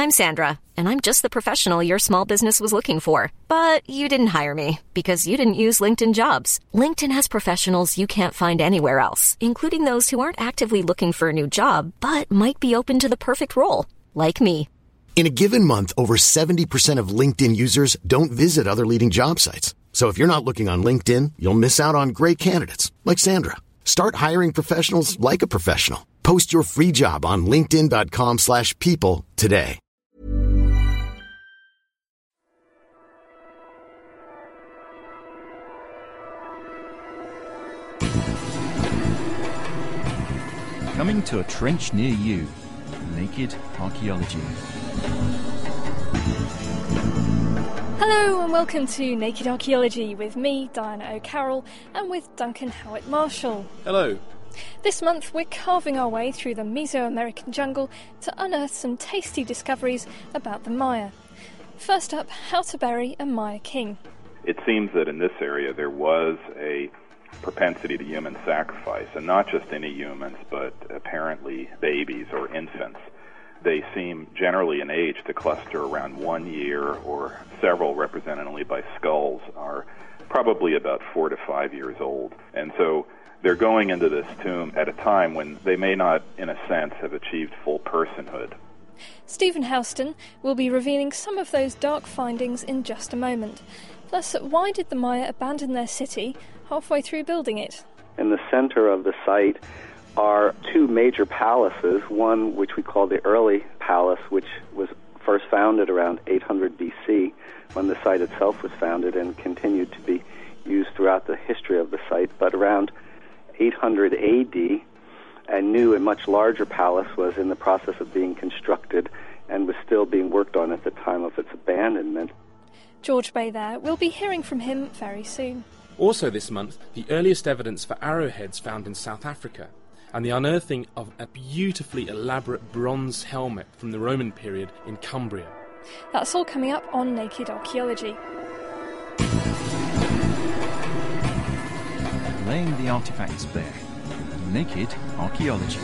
I'm Sandra, and I'm just the professional your small business was looking for. But you didn't hire me because you didn't use LinkedIn Jobs. LinkedIn has professionals you can't find anywhere else, including those who aren't actively looking for a new job, but might be open to the perfect role, like me. In a given month, over 70% of LinkedIn users don't visit other leading job sites. So if you're not looking on LinkedIn, you'll miss out on great candidates like Sandra. Start hiring professionals like a professional. Post your free job on linkedin.com/people today. Coming to a trench near you. Naked Archaeology. Hello and welcome to Naked Archaeology with me, Diana O'Carroll, and with Duncan Howett-Marshall. Hello. This month we're carving our way through the Mesoamerican jungle to unearth some tasty discoveries about the Maya. First up, how to bury a Maya king. It seems that in this area there was a propensity to human sacrifice, and not just any humans, but apparently babies or infants. They seem generally in age to cluster around 1 year, or several represented only by skulls are probably about 4 to 5 years old. And so they're going into this tomb at a time when they may not, in a sense, have achieved full personhood. Stephen Houston will be revealing some of those dark findings in just a moment. Plus, why did the Maya abandon their city halfway through building it? In the center of the site are two major palaces, one which we call the Early Palace, which was first founded around 800 BC, when the site itself was founded, and continued to be used throughout the history of the site. But around 800 AD, a new and much larger palace was in the process of being constructed and was still being worked on at the time of its abandonment. George Bay there. We'll be hearing from him very soon. Also this month, the earliest evidence for arrowheads found in South Africa, and the unearthing of a beautifully elaborate bronze helmet from the Roman period in Cumbria. That's all coming up on Naked Archaeology. Laying the artifacts bare. Naked Archaeology.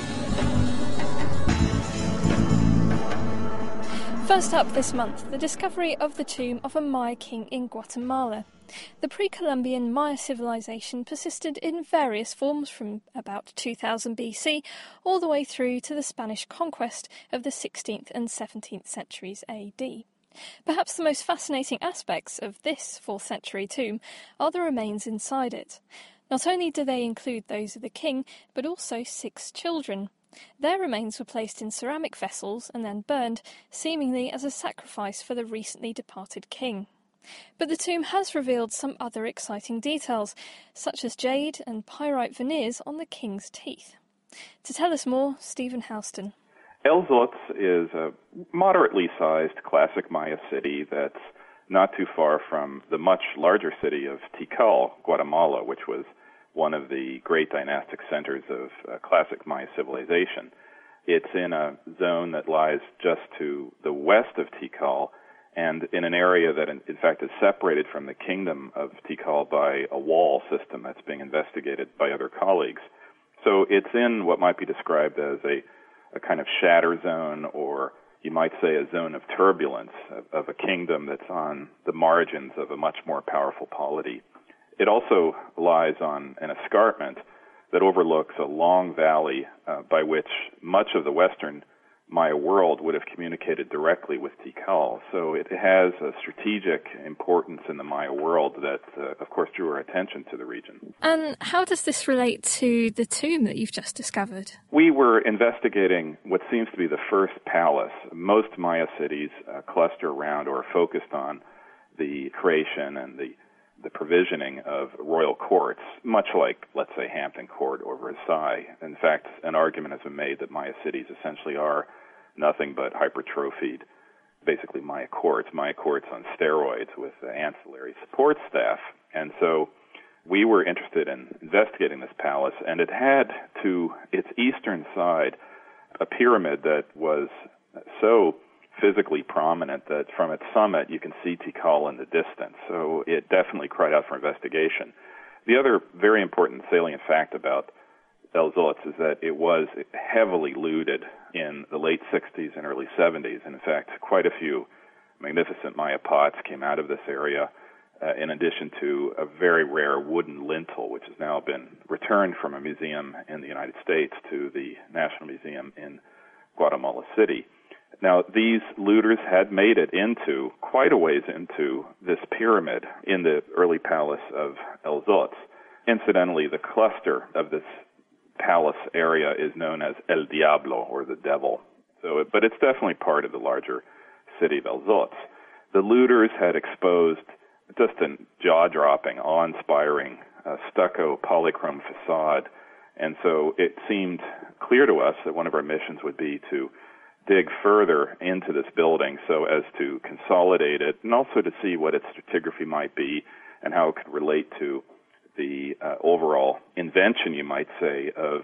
First up this month, the discovery of the tomb of a Maya king in Guatemala. The pre-Columbian Maya civilization persisted in various forms from about 2000 BC all the way through to the Spanish conquest of the 16th and 17th centuries AD. Perhaps the most fascinating aspects of this 4th century tomb are the remains inside it. Not only do they include those of the king, but also 6 children. Their remains were placed in ceramic vessels and then burned, seemingly as a sacrifice for the recently departed king. But the tomb has revealed some other exciting details, such as jade and pyrite veneers on the king's teeth. To tell us more, Stephen Houston. El Zotz is a moderately sized classic Maya city that's not too far from the much larger city of Tikal, Guatemala, which was one of the great dynastic centers of classic Maya civilization. It's in a zone that lies just to the west of Tikal, and in an area that, in fact, is separated from the kingdom of Tikal by a wall system that's being investigated by other colleagues. So it's in what might be described as a kind of shatter zone, or you might say a zone of turbulence, of a kingdom that's on the margins of a much more powerful polity. It also lies on an escarpment that overlooks a long valley by which much of the western Maya world would have communicated directly with Tikal. So it has a strategic importance in the Maya world that, of course, drew our attention to the region. And how does this relate to the tomb that you've just discovered? We were investigating what seems to be the first palace. Most Maya cities cluster around or are focused on the creation and the provisioning of royal courts, much like, let's say, Hampton Court or Versailles. In fact, an argument has been made that Maya cities essentially are nothing but hypertrophied, basically Maya courts on steroids with ancillary support staff. And so we were interested in investigating this palace, and it had to its eastern side a pyramid that was so physically prominent that from its summit you can see Tikal in the distance. So it definitely cried out for investigation. The other very important salient fact about El Zotz is that it was heavily looted in the late 60s and early 70s. And in fact, quite a few magnificent Maya pots came out of this area, in addition to a very rare wooden lintel, which has now been returned from a museum in the United States to the National Museum in Guatemala City. Now, these looters had made it into quite a ways into this pyramid in the early palace of El Zotz. Incidentally, the cluster of this palace area is known as El Diablo, or the Devil. But it's definitely part of the larger city of El Zotz. The looters had exposed just a jaw-dropping, awe-inspiring stucco polychrome facade, and so it seemed clear to us that one of our missions would be to dig further into this building so as to consolidate it and also to see what its stratigraphy might be and how it could relate to the overall invention, you might say, of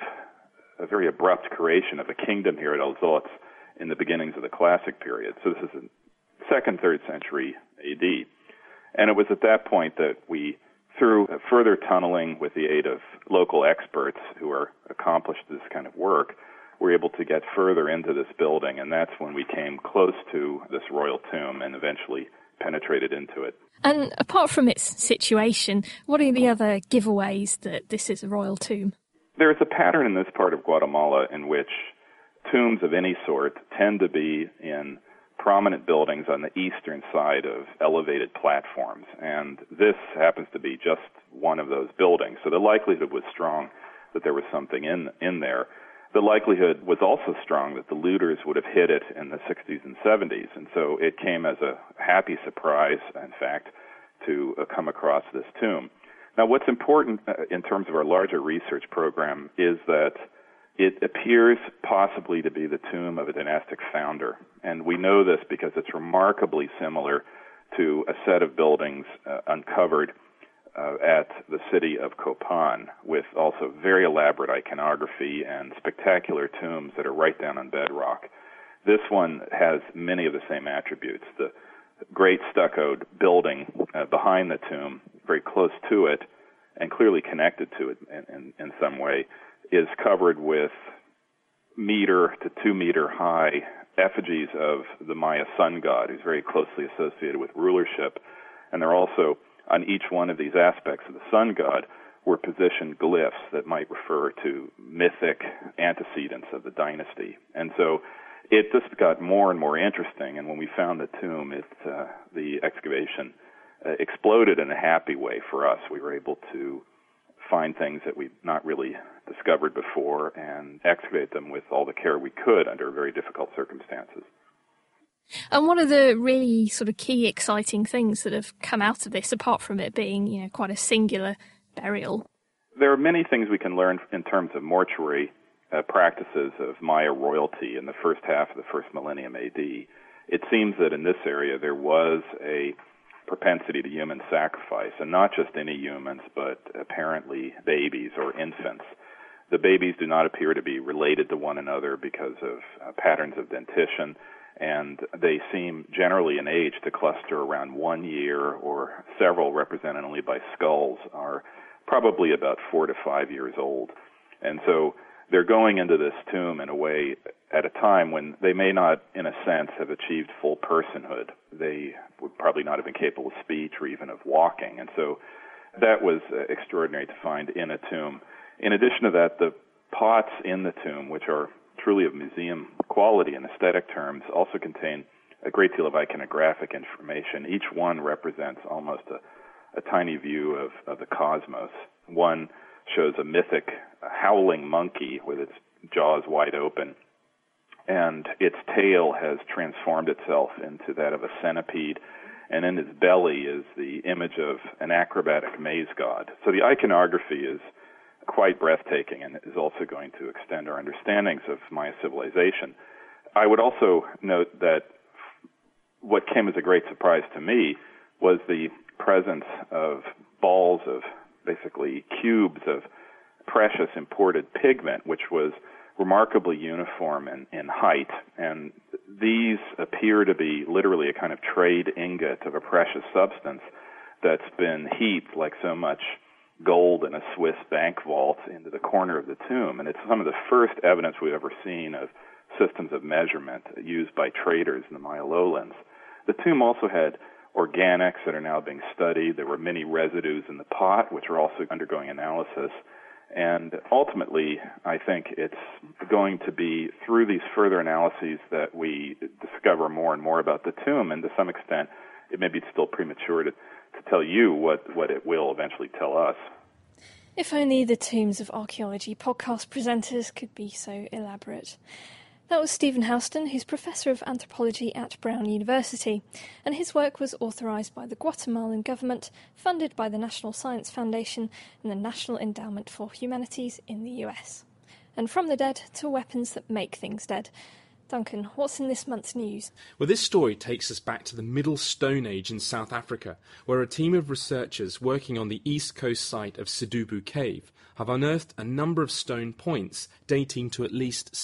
a very abrupt creation of a kingdom here at El Zotz in the beginnings of the Classic period. So this is the 2nd, 3rd century A.D. And it was at that point that we, through further tunneling with the aid of local experts who are accomplished this kind of work, were able to get further into this building, and that's when we came close to this royal tomb and eventually penetrated into it. And apart from its situation, what are the other giveaways that this is a royal tomb? There is a pattern in this part of Guatemala in which tombs of any sort tend to be in prominent buildings on the eastern side of elevated platforms, and this happens to be just one of those buildings. So the likelihood was strong that there was something in there. The likelihood was also strong that the looters would have hid it in the 60s and 70s, and so it came as a happy surprise, in fact, to come across this tomb. Now, what's important in terms of our larger research program is that it appears possibly to be the tomb of a dynastic founder, and we know this because it's remarkably similar to a set of buildings uncovered at the city of Copan, with also very elaborate iconography and spectacular tombs that are right down on bedrock. This one has many of the same attributes. The great stuccoed building behind the tomb, very close to it, and clearly connected to it in some way, is covered with 1 to 2 meter high effigies of the Maya sun god, who's very closely associated with rulership. And they're also, on each one of these aspects of the sun god, were positioned glyphs that might refer to mythic antecedents of the dynasty. And so it just got more and more interesting, and when we found the tomb, the excavation exploded in a happy way for us. We were able to find things that we'd not really discovered before and excavate them with all the care we could under very difficult circumstances. And what are the really sort of key exciting things that have come out of this, apart from it being, quite a singular burial? There are many things we can learn in terms of mortuary practices of Maya royalty in the first half of the first millennium A.D. It seems that in this area there was a propensity to human sacrifice, and not just any humans, but apparently babies or infants. The babies do not appear to be related to one another because of patterns of dentition, and they seem generally in age to cluster around 1 year, or several represented only by skulls are probably about 4 to 5 years old. And so they're going into this tomb in a way at a time when they may not, in a sense, have achieved full personhood. They would probably not have been capable of speech or even of walking. And so that was extraordinary to find in a tomb. In addition to that, the pots in the tomb, which are truly of museum quality in aesthetic terms, also contain a great deal of iconographic information. Each one represents almost a tiny view of the cosmos. One shows a mythic howling monkey with its jaws wide open, and its tail has transformed itself into that of a centipede, and in its belly is the image of an acrobatic maze god. So the iconography is quite breathtaking and is also going to extend our understandings of Maya civilization. I would also note that what came as a great surprise to me was the presence of balls of basically cubes of precious imported pigment, which was remarkably uniform in height. And these appear to be literally a kind of trade ingot of a precious substance that's been heaped like so much gold in a Swiss bank vault into the corner of the tomb. And it's some of the first evidence we've ever seen of systems of measurement used by traders in the Maya lowlands. The tomb also had organics that are now being studied. There were many residues in the pot, which are also undergoing analysis. And ultimately, I think it's going to be through these further analyses that we discover more and more about the tomb, and to some extent, it may be still premature to tell you what it will eventually tell us. If only the Tombs of Archaeology podcast presenters could be so elaborate. That was Stephen Houston, who's Professor of Anthropology at Brown University, and his work was authorised by the Guatemalan government, funded by the National Science Foundation and the National Endowment for Humanities in the US. And from the dead to weapons that make things dead. Duncan, what's in this month's news? Well, this story takes us back to the Middle Stone Age in South Africa, where a team of researchers working on the east coast site of Sedubu Cave have unearthed a number of stone points dating to at least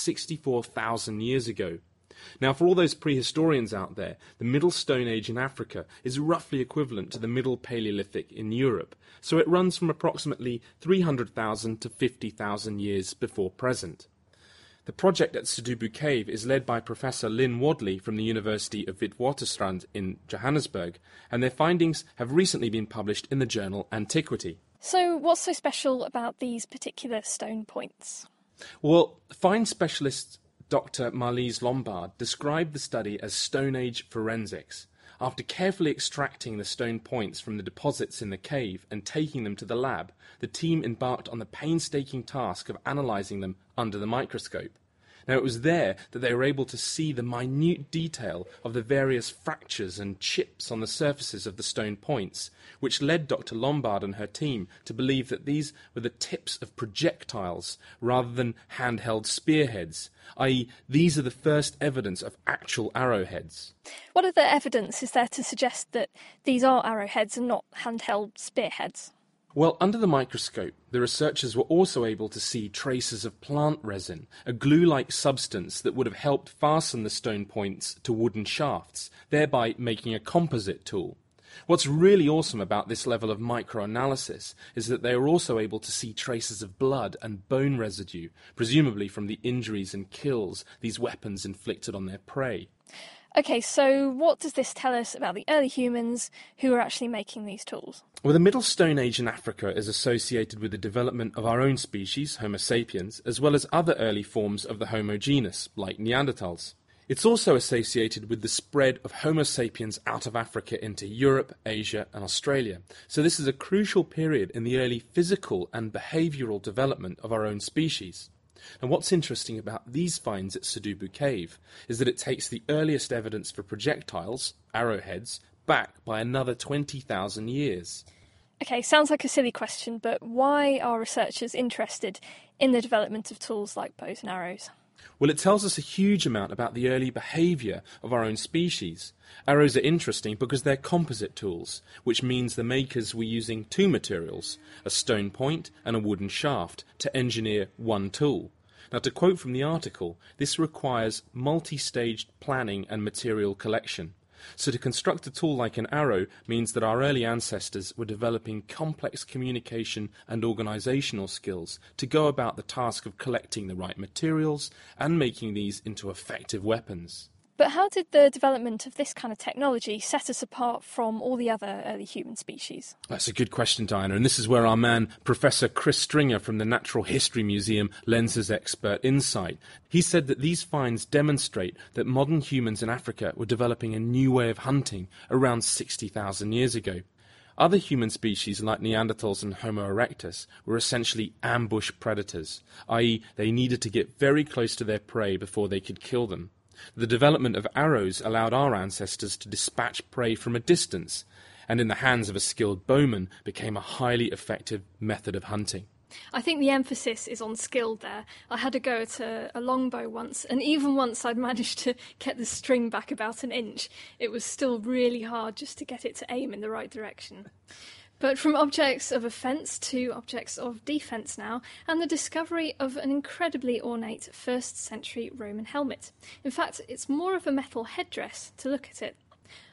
64,000 years ago. Now, for all those prehistorians out there, the Middle Stone Age in Africa is roughly equivalent to the Middle Paleolithic in Europe, so it runs from approximately 300,000 to 50,000 years before present. The project at Sedubu Cave is led by Professor Lynn Wadley from the University of Witwatersrand in Johannesburg, and their findings have recently been published in the journal Antiquity. So what's so special about these particular stone points? Well, find specialist Dr. Marlise Lombard described the study as Stone Age forensics. After carefully extracting the stone points from the deposits in the cave and taking them to the lab, the team embarked on the painstaking task of analysing them under the microscope. Now, it was there that they were able to see the minute detail of the various fractures and chips on the surfaces of the stone points, which led Dr. Lombard and her team to believe that these were the tips of projectiles rather than handheld spearheads, i.e. these are the first evidence of actual arrowheads. What other evidence is there to suggest that these are arrowheads and not handheld spearheads? Well, under the microscope, the researchers were also able to see traces of plant resin, a glue-like substance that would have helped fasten the stone points to wooden shafts, thereby making a composite tool. What's really awesome about this level of microanalysis is that they were also able to see traces of blood and bone residue, presumably from the injuries and kills these weapons inflicted on their prey. Okay, so what does this tell us about the early humans who were actually making these tools? Well, the Middle Stone Age in Africa is associated with the development of our own species, Homo sapiens, as well as other early forms of the Homo genus, like Neanderthals. It's also associated with the spread of Homo sapiens out of Africa into Europe, Asia, and Australia. So this is a crucial period in the early physical and behavioural development of our own species. And what's interesting about these finds at Sedubu Cave is that it takes the earliest evidence for projectiles, arrowheads, back by another 20,000 years. Okay, sounds like a silly question, but why are researchers interested in the development of tools like bows and arrows? Well, it tells us a huge amount about the early behaviour of our own species. Arrows are interesting because they're composite tools, which means the makers were using two materials, a stone point and a wooden shaft, to engineer one tool. Now, to quote from the article, this requires multi-staged planning and material collection. So to construct a tool like an arrow means that our early ancestors were developing complex communication and organisational skills to go about the task of collecting the right materials and making these into effective weapons. But how did the development of this kind of technology set us apart from all the other early human species? That's a good question, Diana, and this is where our man, Professor Chris Stringer from the Natural History Museum, lends his expert insight. He said that these finds demonstrate that modern humans in Africa were developing a new way of hunting around 60,000 years ago. Other human species like Neanderthals and Homo erectus were essentially ambush predators, i.e. they needed to get very close to their prey before they could kill them. The development of arrows allowed our ancestors to dispatch prey from a distance, and in the hands of a skilled bowman became a highly effective method of hunting. I think the emphasis is on skill there. I had a go at a longbow once, and even once I'd managed to get the string back about an inch, it was still really hard just to get it to aim in the right direction. But from objects of offence to objects of defence now, and the discovery of an incredibly ornate 1st century Roman helmet. In fact, it's more of a metal headdress to look at it.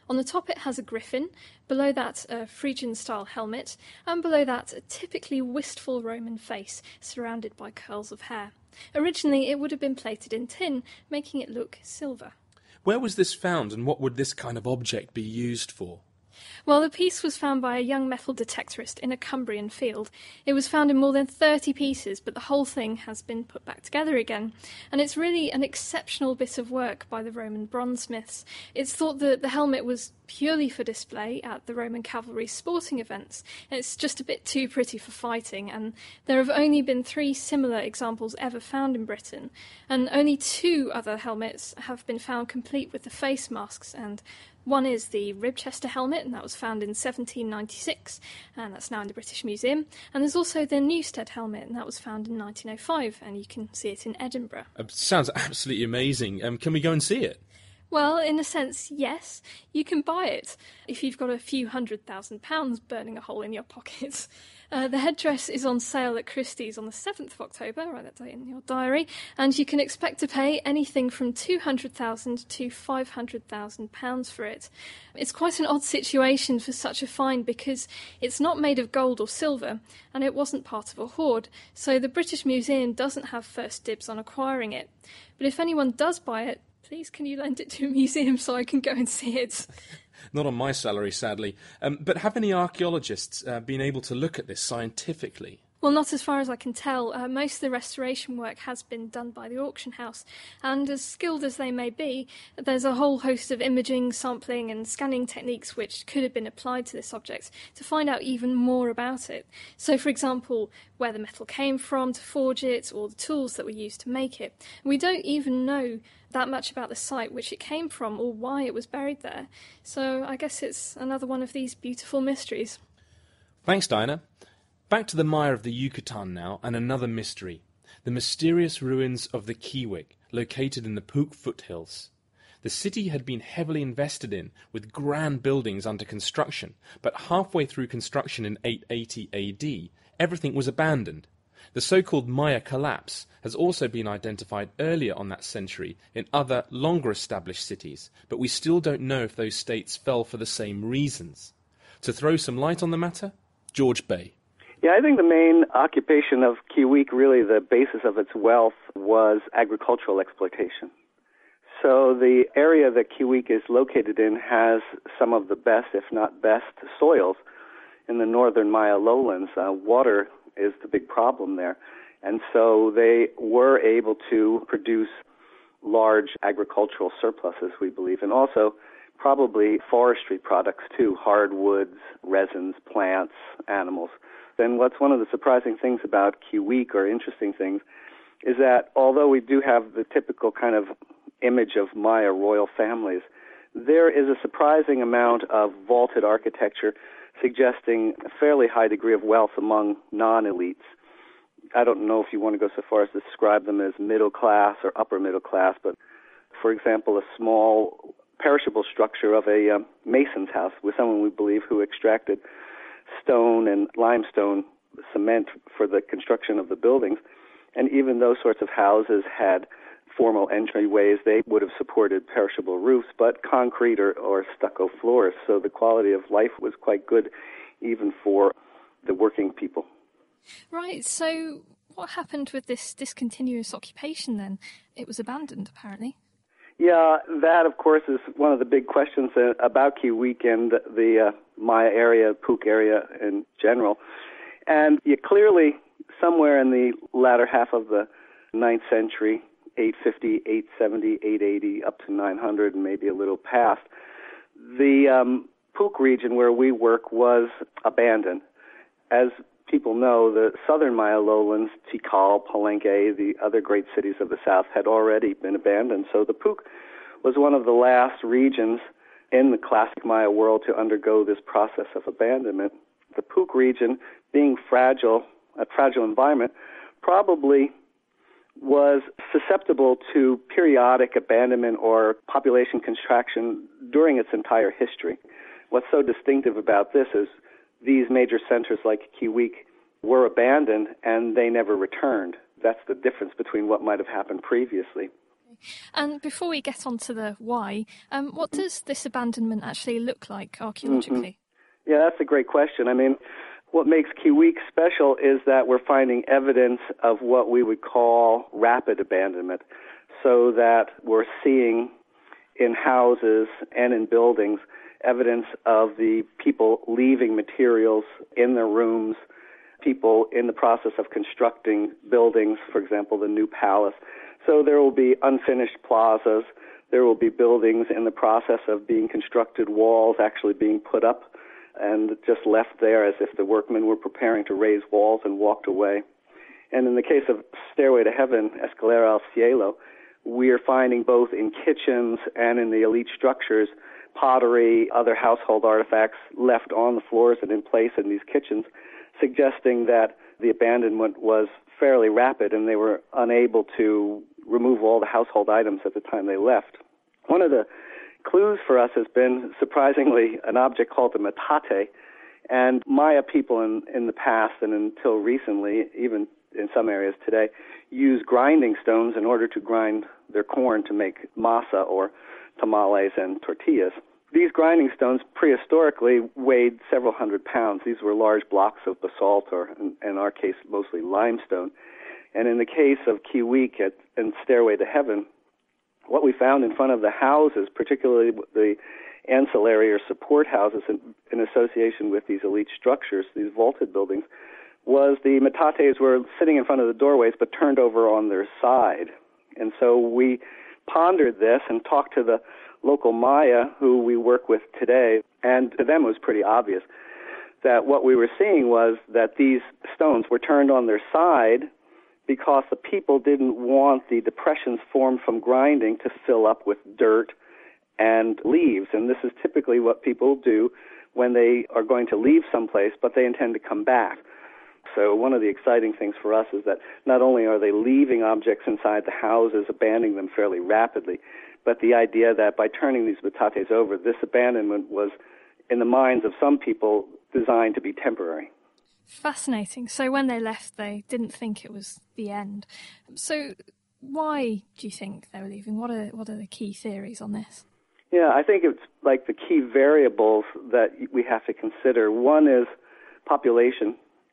On the top it has a griffin, below that a Phrygian-style helmet, and below that a typically wistful Roman face surrounded by curls of hair. Originally it would have been plated in tin, making it look silver. Where was this found, and what would this kind of object be used for? Well, the piece was found by a young metal detectorist in a Cumbrian field. It was found in more than 30 pieces, but the whole thing has been put back together again. And it's really an exceptional bit of work by the Roman bronzesmiths. It's thought that the helmet was purely for display at the Roman cavalry sporting events. It's just a bit too pretty for fighting, and there have only been 3 similar examples ever found in Britain, and only 2 other helmets have been found complete with the face masks, and one is the Ribchester helmet, and that was found in 1796, and that's now in the British Museum. And there's also the Newstead helmet, and that was found in 1905, and you can see it in Edinburgh. Sounds absolutely amazing. Can we go and see it? Well, in a sense, yes. You can buy it if you've got a few £100,000 burning a hole in your pockets. The headdress is on sale at Christie's on the 7th of October, write that date in your diary, and you can expect to pay anything from £200,000 to £500,000 for it. It's quite an odd situation for such a find because it's not made of gold or silver, and it wasn't part of a hoard, so the British Museum doesn't have first dibs on acquiring it. But if anyone does buy it, please can you lend it to a museum so I can go and see it? Not on my salary, sadly. But have any archaeologists been able to look at this scientifically? Well, not as far as I can tell. Most of the restoration work has been done by the auction house, and as skilled as they may be, there's a whole host of imaging, sampling and scanning techniques which could have been applied to this object to find out even more about it. So, for example, where the metal came from to forge it, or the tools that were used to make it. We don't even know that much about the site which it came from or why it was buried there. So I guess it's another one of these beautiful mysteries. Thanks, Diana. Back to the Maya of the Yucatan now, and another mystery. The mysterious ruins of the Kiwik, located in the Puk foothills. The city had been heavily invested in, with grand buildings under construction, but halfway through construction in 880 AD, everything was abandoned. The so-called Maya collapse has also been identified earlier on that century in other, longer-established cities, but we still don't know if those states fell for the same reasons. To throw some light on the matter, George Bay. Yeah, I think the main occupation of Kiwik, really the basis of its wealth, was agricultural exploitation. So the area that Kiwik is located in has some of the best, if not best, soils in the northern Maya lowlands. Water is the big problem there. And so they were able to produce large agricultural surpluses, we believe, and also probably forestry products too, hardwoods, resins, plants, animals. And what's one of the surprising things about Kiwik, or interesting things, is that although we do have the typical kind of image of Maya royal families, there is a surprising amount of vaulted architecture suggesting a fairly high degree of wealth among non-elites. I don't know if you want to go so far as to describe them as middle class or upper middle class, but for example, a small perishable structure of a mason's house with someone we believe who extracted stone and limestone cement for the construction of the buildings. And even those sorts of houses had formal entryways. They would have supported perishable roofs, but concrete or stucco floors. So the quality of life was quite good even for the working people. Right, so what happened with this discontinuous occupation then? It was abandoned, apparently. Yeah, that, of course, is one of the big questions about Kiwik and the Maya area, Puk area in general. And clearly, somewhere in the latter half of the 9th century, 850, 870, 880, up to 900, and maybe a little past, the Puk region where we work was abandoned. As people know, the southern Maya lowlands, Tikal, Palenque, the other great cities of the south, had already been abandoned. So the Puk was one of the last regions in the classic Maya world to undergo this process of abandonment. The Puk region, being a fragile environment, probably was susceptible to periodic abandonment or population contraction during its entire history. What's so distinctive about this is these major centers like Kiwik were abandoned and they never returned. That's the difference between what might have happened previously. And before we get on to the why, what does this abandonment actually look like archaeologically? Yeah, that's a great question. I mean, what makes Kiewik special is that we're finding evidence of what we would call rapid abandonment, so that we're seeing in houses and in buildings evidence of the people leaving materials in their rooms, people in the process of constructing buildings, for example, the new palace. So there will be unfinished plazas. There will be buildings in the process of being constructed, walls actually being put up and just left there as if the workmen were preparing to raise walls and walked away. And in the case of Stairway to Heaven, Escalera al Cielo, we are finding both in kitchens and in the elite structures pottery, other household artifacts left on the floors and in place in these kitchens, suggesting that the abandonment was fairly rapid and they were unable to remove all the household items at the time they left. One of the clues for us has been, surprisingly, an object called the metate. And Maya people in the past and until recently, even in some areas today, use grinding stones in order to grind their corn to make masa or tamales and tortillas. These grinding stones prehistorically weighed several hundred pounds. These were large blocks of basalt, or in our case, mostly limestone. And in the case of Kiewik and Stairway to Heaven, what we found in front of the houses, particularly the ancillary or support houses in association with these elite structures, these vaulted buildings, was the metates were sitting in front of the doorways but turned over on their side. And so we pondered this and talked to the local Maya who we work with today, and to them it was pretty obvious that what we were seeing was that these stones were turned on their side because the people didn't want the depressions formed from grinding to fill up with dirt and leaves. And this is typically what people do when they are going to leave someplace, but they intend to come back. So one of the exciting things for us is that not only are they leaving objects inside the houses, abandoning them fairly rapidly, but the idea that by turning these metates over, this abandonment was, in the minds of some people, designed to be temporary. Fascinating. So when they left, they didn't think it was the end. So why do you think they were leaving? What are the key theories on this? Yeah, I think it's like the key variables that we have to consider. One is population.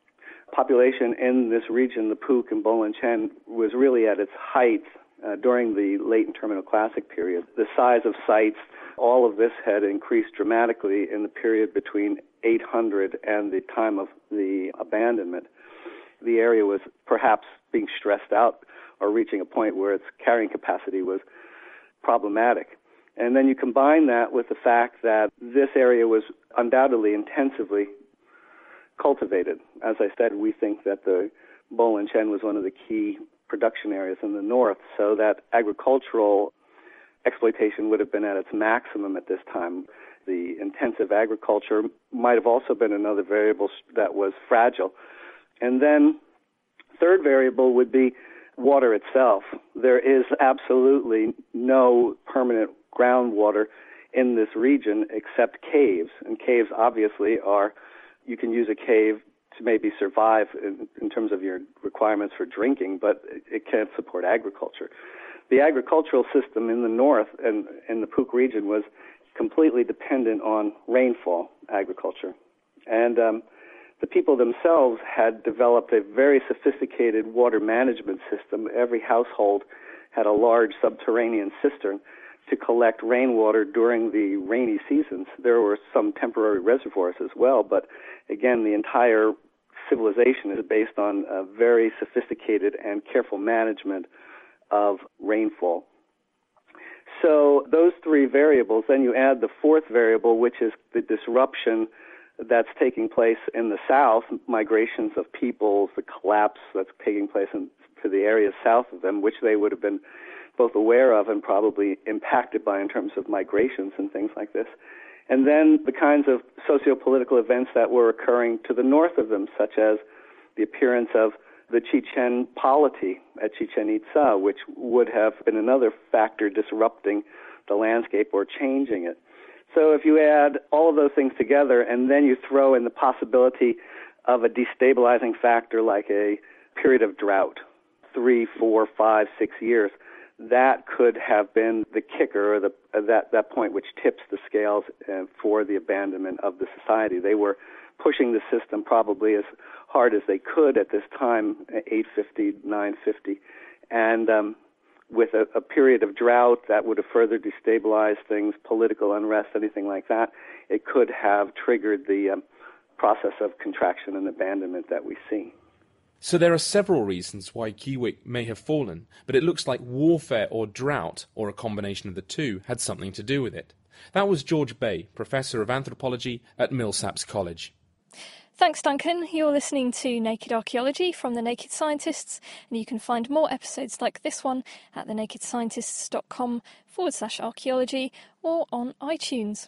Population in this region, the Puk and Bolen Chen, was really at its height during the late Intermediate Classic period. The size of sites, all of this had increased dramatically in the period between 800 and the time of the abandonment. The area was perhaps being stressed out or reaching a point where its carrying capacity was problematic. And then you combine that with the fact that this area was undoubtedly intensively cultivated. As I said, we think that the Bolen Chen was one of the key production areas in the north, so that agricultural exploitation would have been at its maximum at this time. The intensive agriculture might have also been another variable that was fragile. And then third variable would be water itself. There is absolutely no permanent groundwater in this region except caves. And caves obviously you can use a cave to maybe survive in terms of your requirements for drinking, but it can't support agriculture. The agricultural system in the north and in the Puk region was completely dependent on rainfall agriculture. And the people themselves had developed a very sophisticated water management system. Every household had a large subterranean cistern to collect rainwater during the rainy seasons. There were some temporary reservoirs as well, but again, the entire civilization is based on a very sophisticated and careful management of rainfall. So those three variables, then you add the fourth variable, which is the disruption that's taking place in the south, migrations of peoples, the collapse that's taking place to the areas south of them, which they would have been both aware of and probably impacted by in terms of migrations and things like this. And then the kinds of socio-political events that were occurring to the north of them, such as the appearance of the Chichen polity at Chichen Itza, which would have been another factor disrupting the landscape or changing it. So if you add all of those things together and then you throw in the possibility of a destabilizing factor like a period of drought, 3, 4, 5, 6 years, that could have been the kicker, or that point which tips the scales for the abandonment of the society. They were pushing the system probably as hard as they could at this time, 850, 950, and with a period of drought that would have further destabilized things, political unrest, anything like that, it could have triggered the process of contraction and abandonment that we see. So there are several reasons why Kewik may have fallen, but it looks like warfare or drought, or a combination of the two, had something to do with it. That was George Bay, Professor of Anthropology at Millsaps College. Thanks, Duncan. You're listening to Naked Archaeology from The Naked Scientists, and you can find more episodes like this one at thenakedscientists.com/archaeology or on iTunes.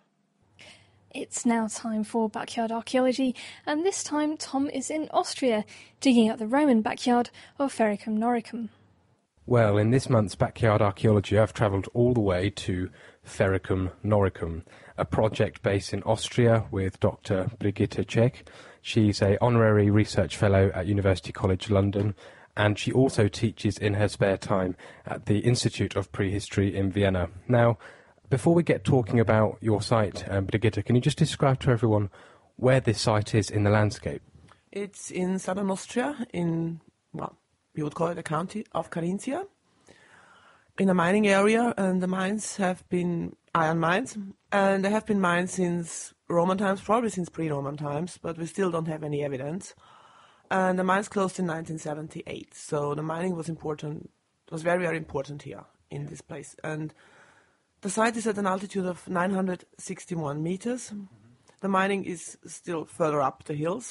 It's now time for Backyard Archaeology, and this time Tom is in Austria, digging up the Roman backyard of Fericum Noricum. Well, in this month's Backyard Archaeology, I've travelled all the way to Fericum Noricum, a project based in Austria with Dr. Brigitte Czech. She's an honorary research fellow at University College London, and she also teaches in her spare time at the Institute of Prehistory in Vienna. Now, before we get talking about your site, Brigitte, can you just describe to everyone where this site is in the landscape? It's in southern Austria, in, well, we would call it the county of Carinthia, in a mining area, and the mines have been iron mines, and they have been mined since Roman times, probably since pre-Roman times, but we still don't have any evidence. And the mines closed in 1978, so the mining was important, was very, very important here in this place. And the site is at an altitude of 961 meters. The mining is still further up the hills.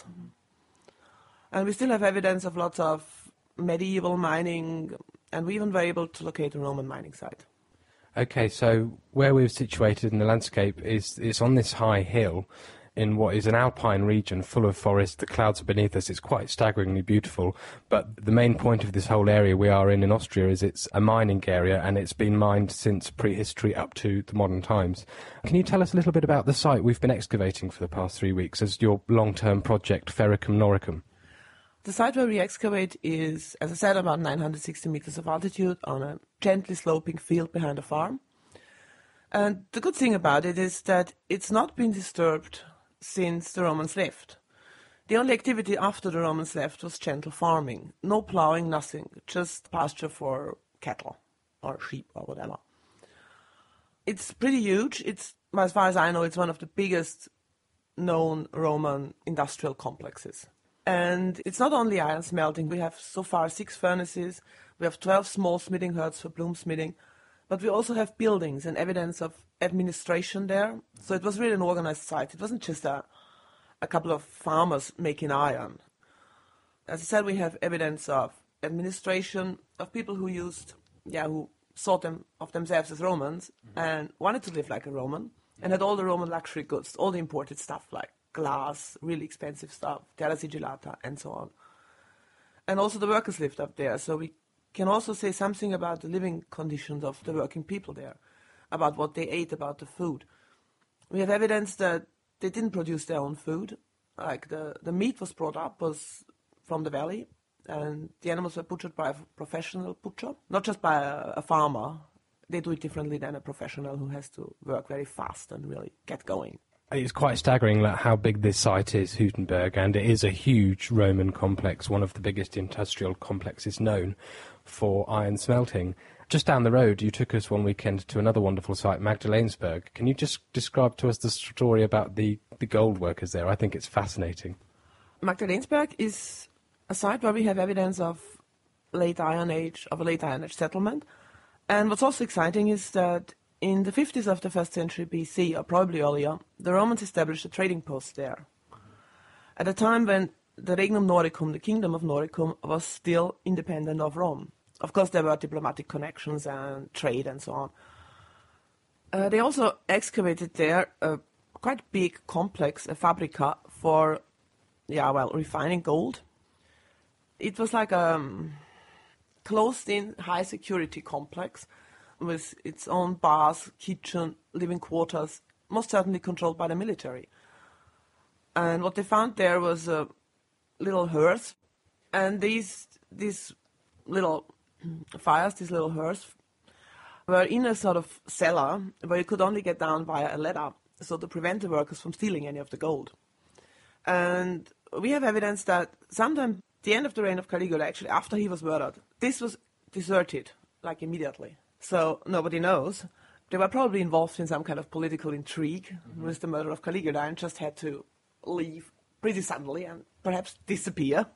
And we still have evidence of lots of medieval mining, and we even were able to locate a Roman mining site. Okay, so where we're situated in the landscape is on this high hill in what is an alpine region full of forest. The clouds are beneath us. It's quite staggeringly beautiful. But the main point of this whole area we are in Austria is it's a mining area, and it's been mined since prehistory up to the modern times. Can you tell us a little bit about the site we've been excavating for the past 3 weeks as your long-term project, Fericum Noricum? The site where we excavate is, as I said, about 960 meters of altitude on a gently sloping field behind a farm. And the good thing about it is that it's not been disturbed since the Romans left. The only activity after the Romans left was gentle farming. No ploughing, nothing, just pasture for cattle or sheep or whatever. It's pretty huge. It's, as far as I know, it's one of the biggest known Roman industrial complexes. And it's not only iron smelting. We have so far 6 furnaces. We have 12 small smithing herds for bloom smithing. But we also have buildings and evidence of administration there. So it was really an organized site. It wasn't just a couple of farmers making iron. As I said, we have evidence of administration, of people who who thought of themselves as Romans and wanted to live like a Roman and had all the Roman luxury goods, all the imported stuff like glass, really expensive stuff, terra sigillata, and so on. And also the workers lived up there, so we can also say something about the living conditions of the working people there, about what they ate, about the food. We have evidence that they didn't produce their own food, like the meat was brought up was from the valley, and the animals were butchered by a professional butcher, not just by a farmer. They do it differently than a professional who has to work very fast and really get going. It's quite staggering how big this site is, Hüttenberg, and it is a huge Roman complex, one of the biggest industrial complexes known for iron smelting. Just down the road, you took us one weekend to another wonderful site, Magdalensberg. Can you just describe to us the story about the gold workers there? I think it's fascinating. Magdalensberg is a site where we have evidence of a late Iron Age settlement. And what's also exciting is that in the 50s of the 1st century BC, or probably earlier, the Romans established a trading post there. At a time when the Regnum Noricum, the kingdom of Noricum, was still independent of Rome. Of course, there were diplomatic connections and trade and so on. They also excavated there a quite big complex, a fabrica, for, refining gold. It was like a closed-in, high-security complex with its own bars, kitchen, living quarters, most certainly controlled by the military. And what they found there was a little hearth, and these little fires, these little hearths, were in a sort of cellar where you could only get down via a ladder, so to prevent the workers from stealing any of the gold. And we have evidence that sometime the end of the reign of Caligula, actually after he was murdered, this was deserted, like immediately. So nobody knows. They were probably involved in some kind of political intrigue with the murder of Caligula and just had to leave pretty suddenly and perhaps disappear.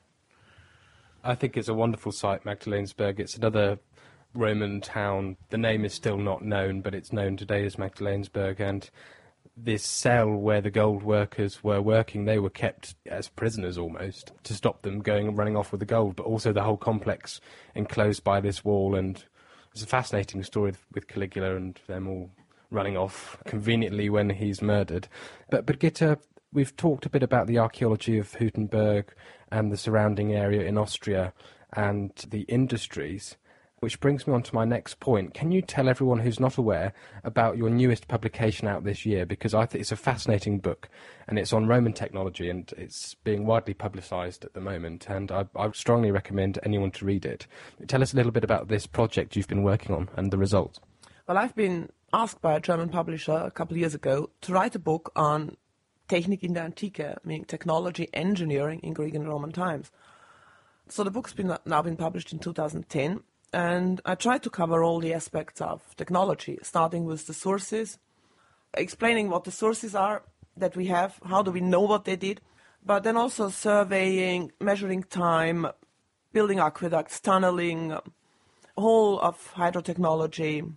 I think it's a wonderful site, Magdalensburg. It's another Roman town. The name is still not known, but it's known today as Magdalensburg. And this cell where the gold workers were working, they were kept as prisoners almost to stop them going and running off with the gold, but also the whole complex enclosed by this wall. And it's a fascinating story with Caligula and them all running off conveniently when he's murdered. But Brigitte, we've talked a bit about the archaeology of Hüttenberg and the surrounding area in Austria and the industries, which brings me on to my next point. Can you tell everyone who's not aware about your newest publication out this year? Because I think it's a fascinating book, and it's on Roman technology, and it's being widely publicised at the moment, and I strongly recommend anyone to read it. Tell us a little bit about this project you've been working on and the results. Well, I've been asked by a German publisher a couple of years ago to write a book on Technik in der Antike, meaning technology engineering in Greek and Roman times. So the book's now been published in 2010, and I tried to cover all the aspects of technology, starting with the sources, explaining what the sources are that we have, how do we know what they did, but then also surveying, measuring time, building aqueducts, tunneling, whole of hydrotechnology,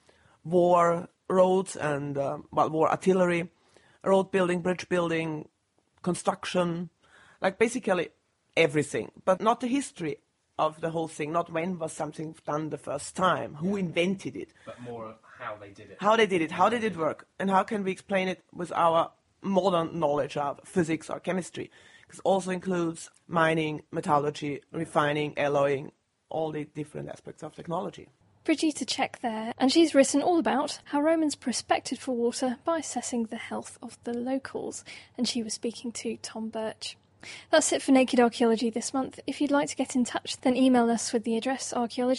war, roads and, war artillery, road building, bridge building, construction, like basically everything, but not the history of the whole thing, not when was something done the first time, who invented it. But more how they did it. How they did it, how did it work, and how can we explain it with our modern knowledge of physics or chemistry. Because it also includes mining, metallurgy, refining, alloying, all the different aspects of technology. Brigitte Czech there, and she's written all about how Romans prospected for water by assessing the health of the locals, and she was speaking to Tom Birch. That's it for Naked Archaeology this month. If you'd like to get in touch, then email us with the address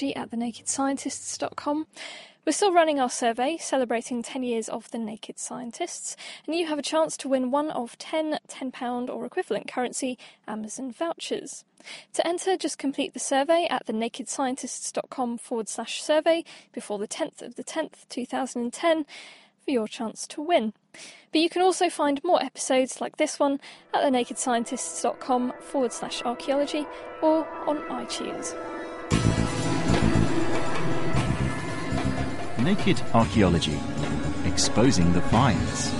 archaeology@thenakedscientists.com. We're still running our survey, celebrating 10 years of The Naked Scientists, and you have a chance to win one of 10 £10 or equivalent currency Amazon vouchers. To enter, just complete the survey at thenakedscientists.com/survey before the 10th of the 10th, 2010, for your chance to win. But you can also find more episodes like this one at thenakedscientists.com/archaeology or on iTunes. Naked Archaeology, exposing the finds.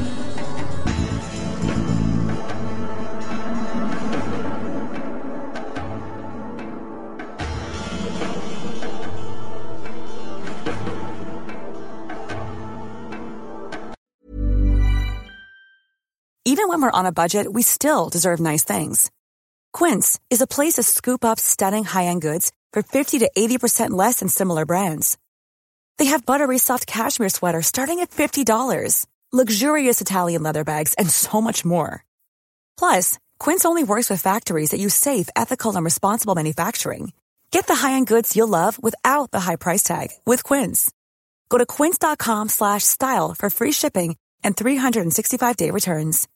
Even when we're on a budget, we still deserve nice things. Quince is a place to scoop up stunning high-end goods for 50 to 80% less than similar brands. They have buttery soft cashmere sweaters starting at $50, luxurious Italian leather bags, and so much more. Plus, Quince only works with factories that use safe, ethical, and responsible manufacturing. Get the high-end goods you'll love without the high price tag with Quince. Go to quince.com/style for free shipping and 365-day returns.